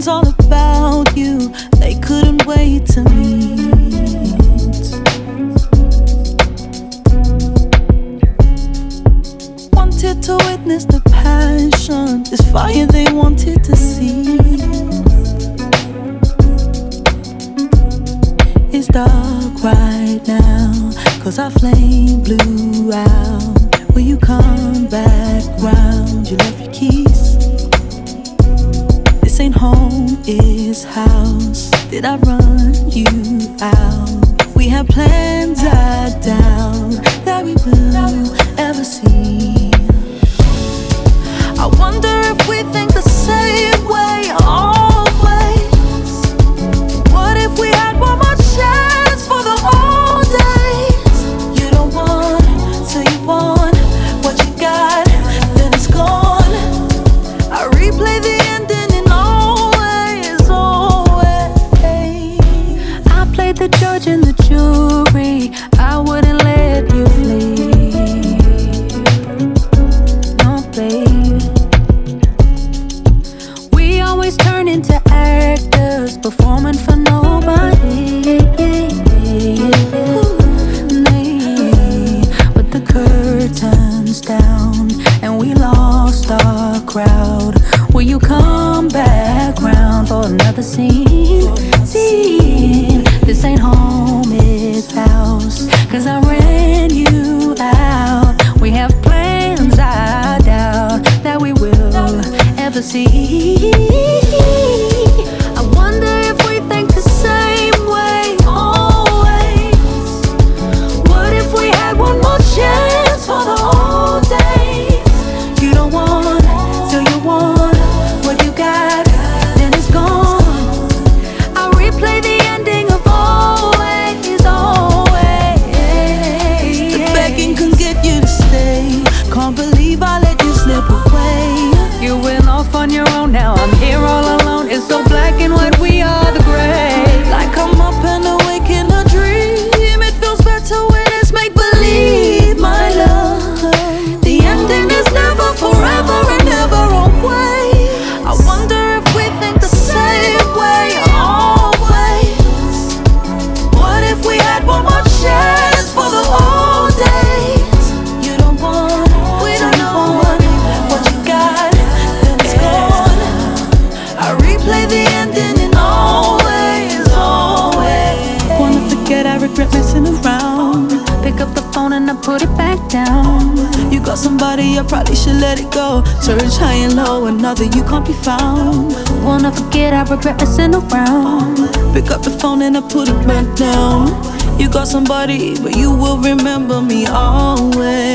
feelings all about you, they couldn't wait to meet. Wanted to witness the passion, this fire they wanted to see. It's dark right now, 'cause our flame blew out. Will you come back round? You left your keys. This ain't home, it's house. Did I run you out? We have plans, I doubt that we will ever see. I wonder if we think the same way always. What if we had one more chance for the old days? You don't want till you want what you got, then it's gone. I replay the ending and always, always. I played the judge and the jury, I wouldn't let you flee. No, babe. We always turn into actors, performing for nobody. With the curtains down and we lost our crowd, will you come back round for another scene? This ain't home, it's house, 'cause I ran you out. We have plans, I doubt that we will ever see. I wonder if we think the same way always. What if we had one more chance for the old days? You don't want till you want what you got, then it's gone. I replay the ending of always, always. The begging can get you to stay. Can't believe I let you slip away. You went off on your own, now I'm here all alone. It's so black and white, we are the gray. Like I'm up and awake in a dream. It feels better when it's make-believe, my love. The ending is never forever and never always. I wonder if we think the same way always. What if we had one more chance for the old days? You don't want, we don't want what you got, then it's gone. I replay the ending and always, always. Wanna forget, I regret messing around. Pick up the phone and I put it back down. You got somebody, I probably should let it go. Search high and low, another you can't be found. Wanna forget, I regret messing around. Pick up the phone and I put it back down. You got somebody, but you will remember me always.